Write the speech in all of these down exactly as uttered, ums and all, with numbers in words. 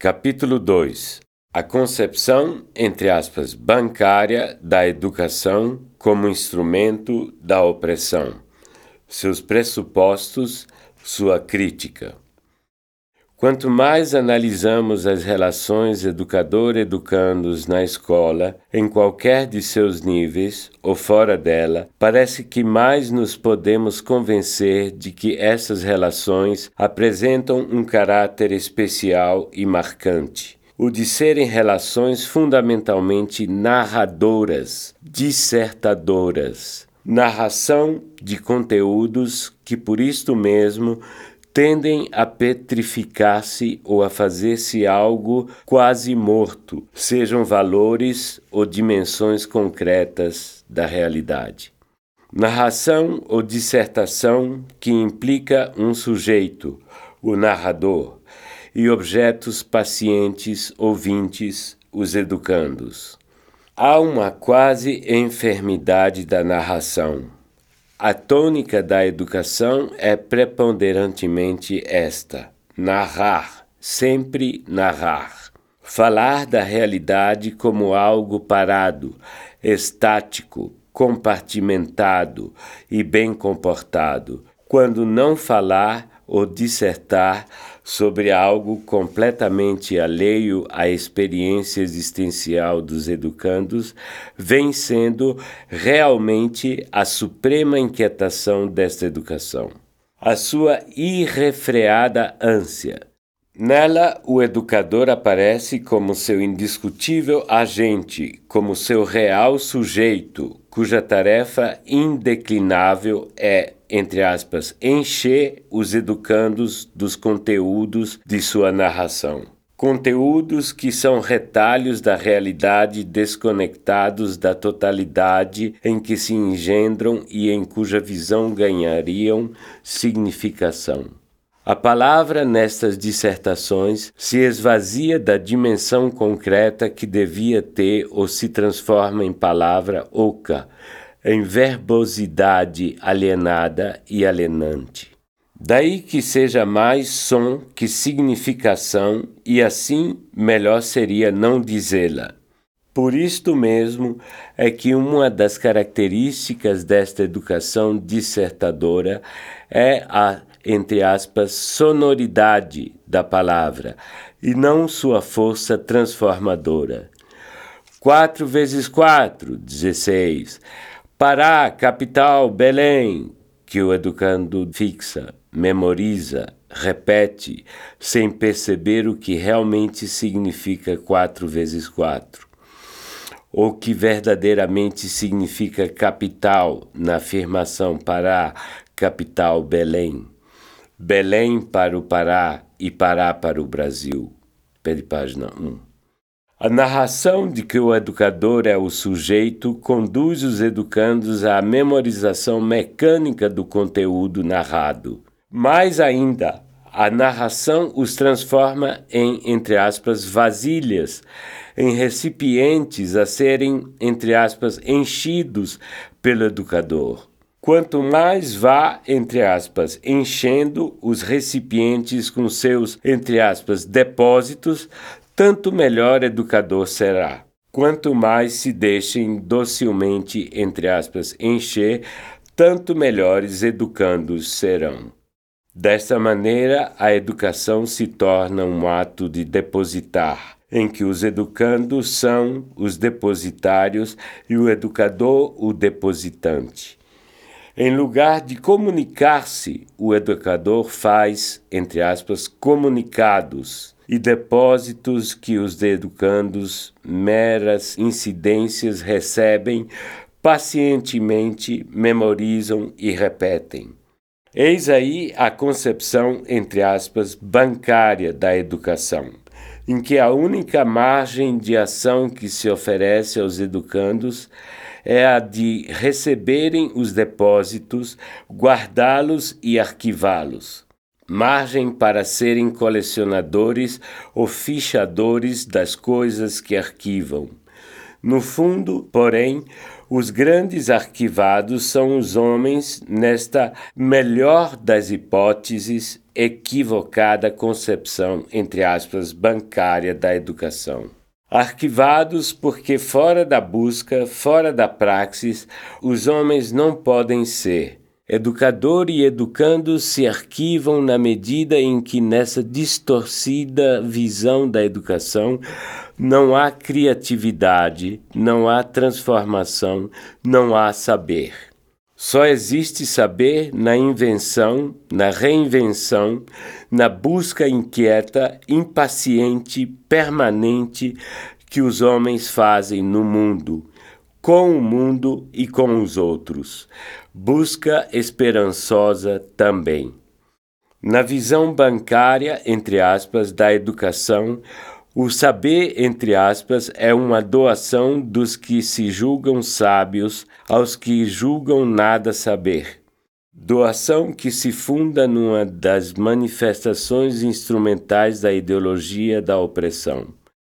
Capítulo dois. A concepção, entre aspas, bancária da educação como instrumento da opressão. Seus pressupostos, sua crítica. Quanto mais analisamos as relações educador-educandos na escola, em qualquer de seus níveis ou fora dela, parece que mais nos podemos convencer de que essas relações apresentam um caráter especial e marcante, o de serem relações fundamentalmente narradoras, dissertadoras, narração de conteúdos que, por isto mesmo, tendem a petrificar-se ou a fazer-se algo quase morto, sejam valores ou dimensões concretas da realidade. Narração ou dissertação que implica um sujeito, o narrador, e objetos pacientes, ouvintes, os educandos. Há uma quase enfermidade da narração. A tônica da educação é preponderantemente esta: narrar, sempre narrar. Falar da realidade como algo parado, estático, compartimentado e bem comportado, quando não falar ou dissertar sobre algo completamente alheio à experiência existencial dos educandos, vem sendo realmente a suprema inquietação desta educação. A sua irrefreada ânsia. Nela, o educador aparece como seu indiscutível agente, como seu real sujeito, cuja tarefa indeclinável é, entre aspas, encher os educandos dos conteúdos de sua narração. Conteúdos que são retalhos da realidade desconectados da totalidade em que se engendram e em cuja visão ganhariam significação. A palavra nestas dissertações se esvazia da dimensão concreta que devia ter ou se transforma em palavra oca, em verbosidade alienada e alienante. Daí que seja mais som que significação e assim melhor seria não dizê-la. Por isto mesmo é que uma das características desta educação dissertadora é a, entre aspas, sonoridade da palavra e não sua força transformadora. Quatro vezes quatro, dezesseis. Pará, capital, Belém, que o educando fixa, memoriza, repete, sem perceber o que realmente significa quatro vezes quatro. Ou que verdadeiramente significa capital na afirmação Pará, capital, Belém. Belém para o Pará e Pará para o Brasil. Pé de página um. A narração de que o educador é o sujeito conduz os educandos à memorização mecânica do conteúdo narrado. Mais ainda, a narração os transforma em, entre aspas, vasilhas, em recipientes a serem, entre aspas, enchidos pelo educador. Quanto mais vá, entre aspas, enchendo os recipientes com seus, entre aspas, depósitos, tanto melhor educador será. Quanto mais se deixem docilmente, entre aspas, encher, tanto melhores educandos serão. Desta maneira, a educação se torna um ato de depositar, em que os educandos são os depositários e o educador o depositante. Em lugar de comunicar-se, o educador faz, entre aspas, comunicados e depósitos que os educandos, meras incidências, recebem, pacientemente memorizam e repetem. Eis aí a concepção, entre aspas, bancária da educação, em que a única margem de ação que se oferece aos educandos é a de receberem os depósitos, guardá-los e arquivá-los. Margem para serem colecionadores ou fichadores das coisas que arquivam. No fundo, porém, os grandes arquivados são os homens nesta melhor das hipóteses, equivocada concepção, entre aspas, bancária da educação. Arquivados porque fora da busca, fora da praxis, os homens não podem ser. Educador e educando se arquivam na medida em que nessa distorcida visão da educação não há criatividade, não há transformação, não há saber. Só existe saber na invenção, na reinvenção, na busca inquieta, impaciente, permanente que os homens fazem no mundo, com o mundo e com os outros. Busca esperançosa também. Na visão bancária, entre aspas, da educação, o saber, entre aspas, é uma doação dos que se julgam sábios aos que julgam nada saber. Doação que se funda numa das manifestações instrumentais da ideologia da opressão.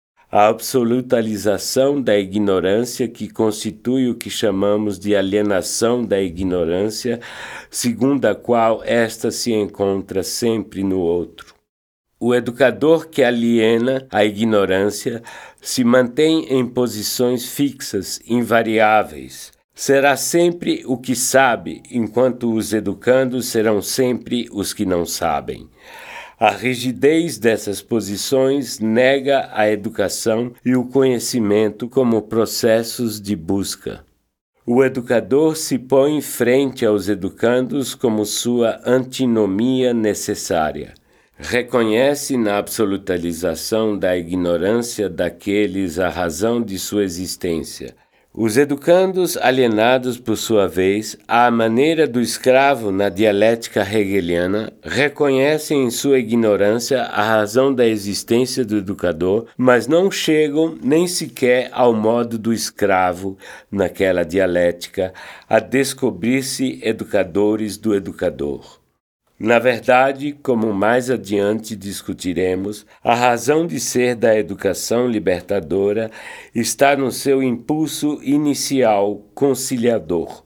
A absolutalização da ignorância que constitui o que chamamos de alienação da ignorância, segundo a qual esta se encontra sempre no outro. O educador que aliena a ignorância se mantém em posições fixas, invariáveis. Será sempre o que sabe, enquanto os educandos serão sempre os que não sabem. A rigidez dessas posições nega a educação e o conhecimento como processos de busca. O educador se põe frente aos educandos como sua antinomia necessária. Reconhece na absolutalização da ignorância daqueles a razão de sua existência. Os educandos, alienados por sua vez, à maneira do escravo na dialética hegeliana, reconhecem em sua ignorância a razão da existência do educador, mas não chegam nem sequer ao modo do escravo naquela dialética, a descobrir-se educadores do educador. Na verdade, como mais adiante discutiremos, a razão de ser da educação libertadora está no seu impulso inicial conciliador.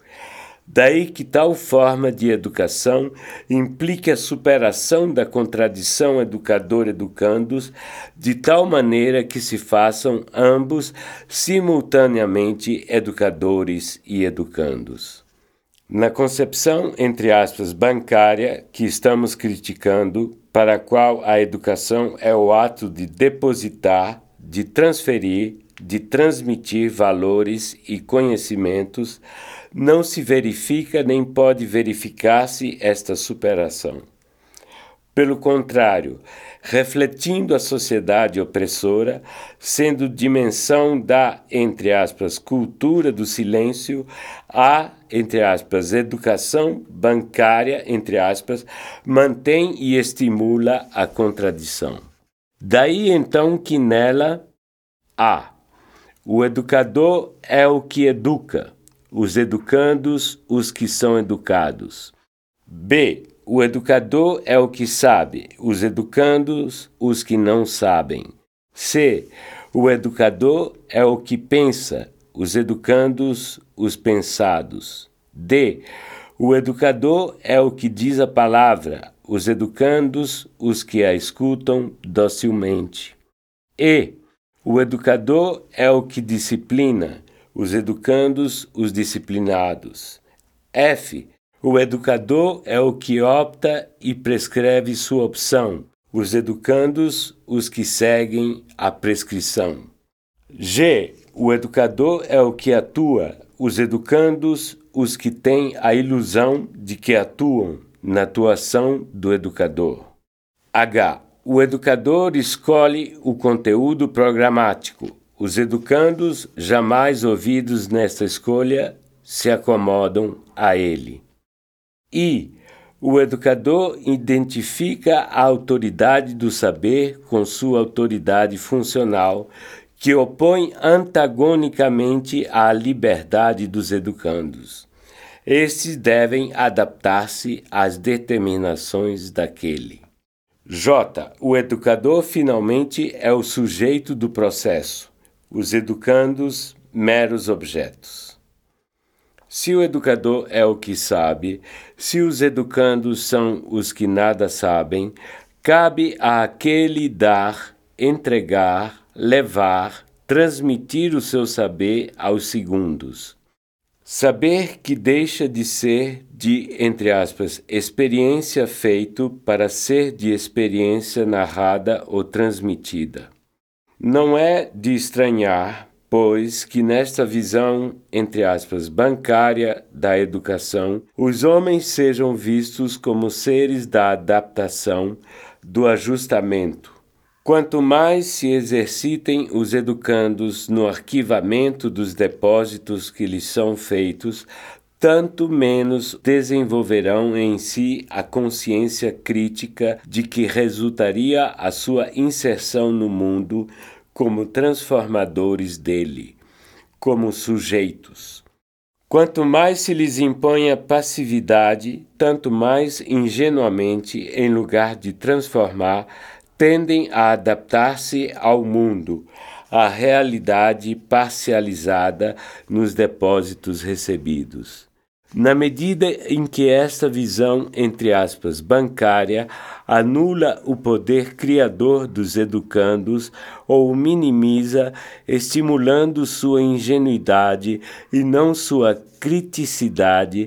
Daí que tal forma de educação implique a superação da contradição educador-educandos, de tal maneira que se façam ambos simultaneamente educadores e educandos. Na concepção, entre aspas, bancária que estamos criticando, para a qual a educação é o ato de depositar, de transferir, de transmitir valores e conhecimentos, não se verifica nem pode verificar-se esta superação. Pelo contrário, refletindo a sociedade opressora, sendo dimensão da, entre aspas, cultura do silêncio, a, entre aspas, educação bancária, entre aspas, mantém e estimula a contradição. Daí então que nela há. O educador é o que educa, os educandos, os que são educados. B. O educador é o que sabe, os educandos, os que não sabem. C. O educador é o que pensa, os educandos, os pensados. D. O educador é o que diz a palavra, os educandos, os que a escutam docilmente. E. O educador é o que disciplina, os educandos, os disciplinados. F. O educador é o que opta e prescreve sua opção, os educandos, os que seguem a prescrição. G. O educador é o que atua, os educandos, os que têm a ilusão de que atuam na atuação do educador. H. O educador escolhe o conteúdo programático, os educandos, jamais ouvidos nesta escolha, se acomodam a ele. I. O educador identifica a autoridade do saber com sua autoridade funcional, que opõe antagonicamente à liberdade dos educandos. Estes devem adaptar-se às determinações daquele. J. O educador finalmente é o sujeito do processo. Os educandos, meros objetos. Se o educador é o que sabe, se os educandos são os que nada sabem, cabe àquele dar, entregar, levar, transmitir o seu saber aos segundos. Saber que deixa de ser de, entre aspas, experiência feito para ser de experiência narrada ou transmitida. Não é de estranhar, pois, que nesta visão, entre aspas, bancária da educação, os homens sejam vistos como seres da adaptação, do ajustamento. Quanto mais se exercitem os educandos no arquivamento dos depósitos que lhes são feitos, tanto menos desenvolverão em si a consciência crítica de que resultaria a sua inserção no mundo como transformadores dele, como sujeitos. Quanto mais se lhes impõe a passividade, tanto mais ingenuamente, em lugar de transformar, tendem a adaptar-se ao mundo, à realidade parcializada nos depósitos recebidos. Na medida em que esta visão, entre aspas, bancária, anula o poder criador dos educandos ou o minimiza, estimulando sua ingenuidade e não sua criticidade,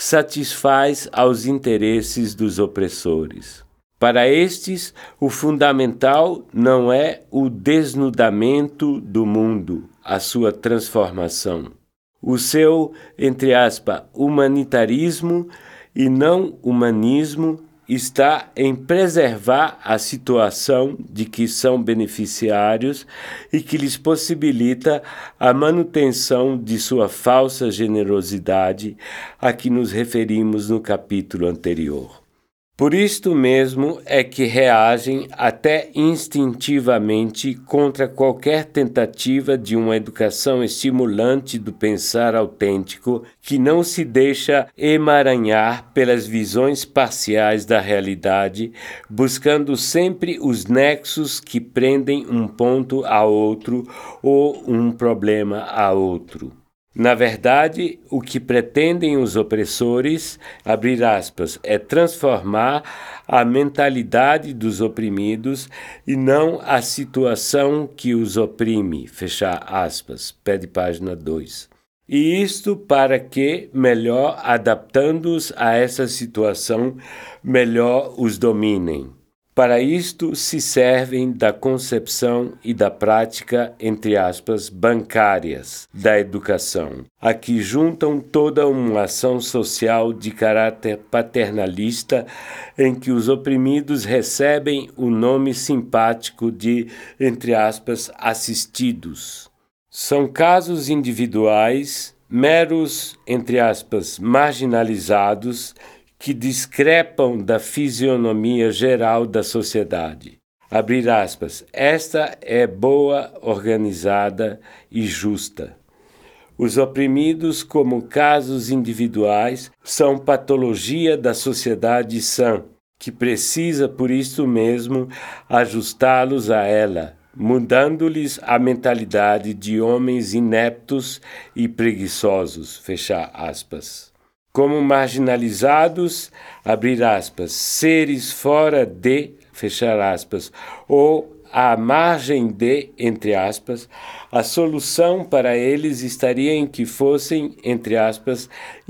satisfaz aos interesses dos opressores. Para estes, o fundamental não é o desnudamento do mundo, a sua transformação. O seu, entre aspas, humanitarismo e não humanismo está em preservar a situação de que são beneficiários e que lhes possibilita a manutenção de sua falsa generosidade, a que nos referimos no capítulo anterior. Por isto mesmo é que reagem até instintivamente contra qualquer tentativa de uma educação estimulante do pensar autêntico que não se deixa emaranhar pelas visões parciais da realidade, buscando sempre os nexos que prendem um ponto a outro ou um problema a outro. Na verdade, o que pretendem os opressores, abrir aspas, é transformar a mentalidade dos oprimidos e não a situação que os oprime, fechar aspas, pé de página dois. E isto para que, melhor adaptando-os a essa situação, melhor os dominem. Para isto se servem da concepção e da prática, entre aspas, bancárias da educação, a que juntam toda uma ação social de caráter paternalista em que os oprimidos recebem o nome simpático de, entre aspas, assistidos. São casos individuais, meros, entre aspas, marginalizados, que discrepam da fisionomia geral da sociedade. Abrir aspas, esta é boa, organizada e justa. Os oprimidos, como casos individuais, são patologia da sociedade sã, que precisa, por isso mesmo, ajustá-los a ela, mudando-lhes a mentalidade de homens ineptos e preguiçosos, fechar aspas. Como marginalizados, abrir aspas, seres fora de, fechar aspas, ou à margem de, entre aspas, a solução para eles estaria em que fossem, entre aspas,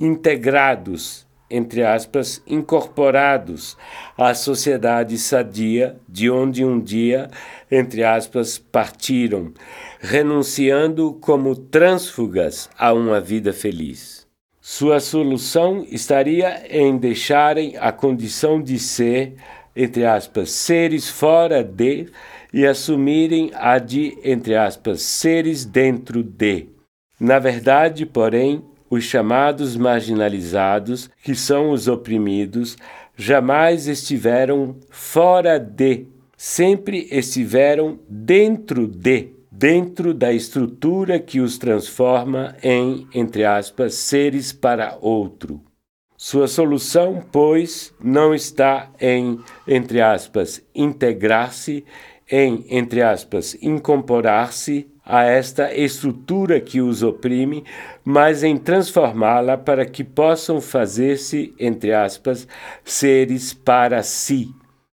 integrados, entre aspas, incorporados à sociedade sadia, de onde um dia, entre aspas, partiram, renunciando como trânsfugas a uma vida feliz. Sua solução estaria em deixarem a condição de ser, entre aspas, seres fora de e assumirem a de, entre aspas, seres dentro de. Na verdade, porém, os chamados marginalizados, que são os oprimidos, jamais estiveram fora de, sempre estiveram dentro de. dentro da estrutura que os transforma em, entre aspas, seres para outro. Sua solução, pois, não está em, entre aspas, integrar-se, em, entre aspas, incorporar-se a esta estrutura que os oprime, mas em transformá-la para que possam fazer-se, entre aspas, seres para si.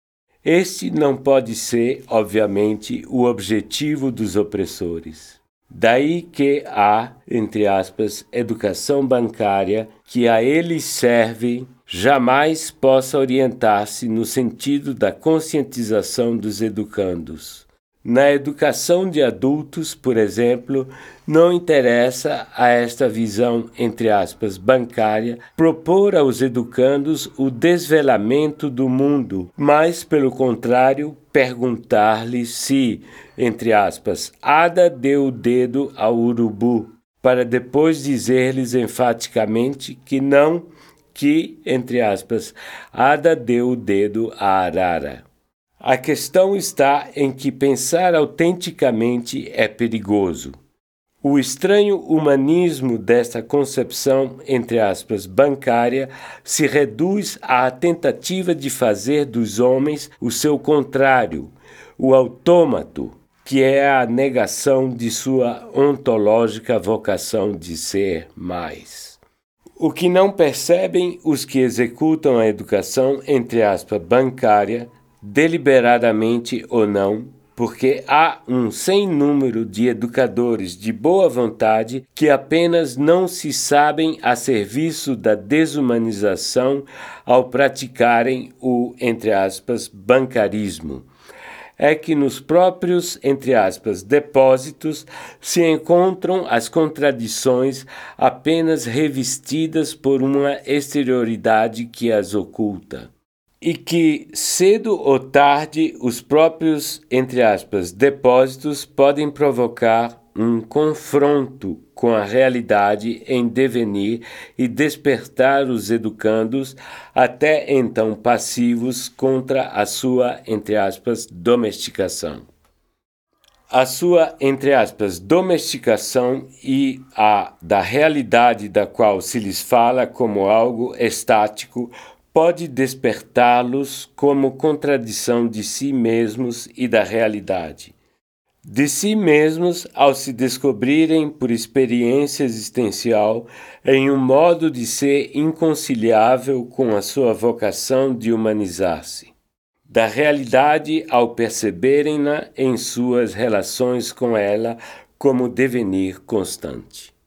Este não pode ser, obviamente, o objetivo dos opressores. Daí que a, entre aspas, educação bancária que a eles serve jamais possa orientar-se no sentido da conscientização dos educandos. Na educação de adultos, por exemplo, não interessa a esta visão, entre aspas, bancária, propor aos educandos o desvelamento do mundo, mas, pelo contrário, perguntar-lhes se, entre aspas, Ada deu o dedo ao urubu, para depois dizer-lhes enfaticamente que não, que, entre aspas, Ada deu o dedo à arara. A questão está em que pensar autenticamente é perigoso. O estranho humanismo desta concepção, entre aspas, bancária, se reduz à tentativa de fazer dos homens o seu contrário, o autômato, que é a negação de sua ontológica vocação de ser mais. O que não percebem os que executam a educação, entre aspas, bancária, deliberadamente ou não, porque há um sem número de educadores de boa vontade que apenas não se sabem a serviço da desumanização ao praticarem o, entre aspas, bancarismo. É que nos próprios, entre aspas, depósitos se encontram as contradições apenas revestidas por uma exterioridade que as oculta. E que, cedo ou tarde, os próprios, entre aspas, depósitos podem provocar um confronto com a realidade em devenir e despertar os educandos, até então passivos, contra a sua, entre aspas, domesticação. A sua, entre aspas, domesticação e a da realidade da qual se lhes fala como algo estático pode despertá-los como contradição de si mesmos e da realidade. De si mesmos ao se descobrirem por experiência existencial em um modo de ser inconciliável com a sua vocação de humanizar-se. Da realidade ao perceberem-na em suas relações com ela como devenir constante.